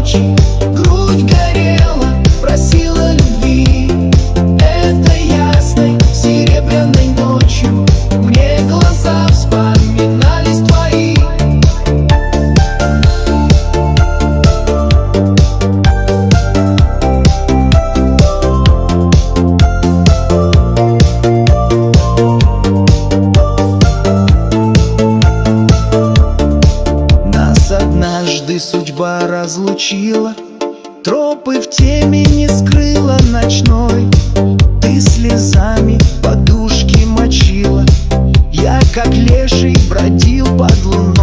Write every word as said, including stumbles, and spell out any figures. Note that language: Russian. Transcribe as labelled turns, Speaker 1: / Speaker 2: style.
Speaker 1: ночи, грудь горела, просила любви. Этой ясной серебряной ночью мне глаза вспоминались твои. Однажды судьба разлучила, тропы в темени скрыла ночной. Ты слезами подушки мочила, я как леший бродил под луной.